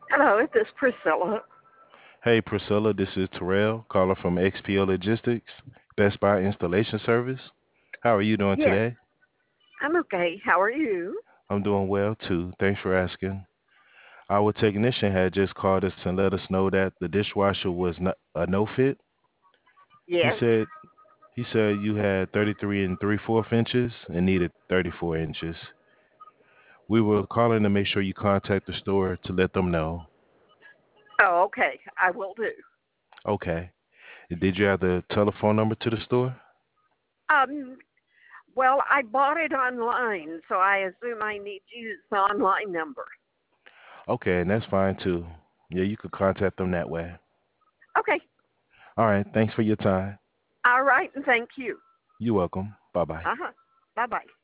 Hello, this is Priscilla. Hey Priscilla, this is Terrell, caller from XPO Logistics, Best Buy Installation Service. How are you doing Yes, today? I'm okay. How are you? I'm doing well too. Thanks for asking. Our technician had just called us and let us know that the dishwasher was not a no fit. He Yes. said he said you had 33 and 3/4 inches and needed 34 inches. We were calling to make sure you contact the store to let them know. Oh, okay. I will do. Okay. Did you have the telephone number to the store? Um, well, I bought it online, so I assume I need to use the online number. Okay, and that's fine too. Yeah, you could contact them that way. Okay. All right. Thanks for your time. All right, and thank you. You're welcome. Bye bye. Uh huh. Bye bye.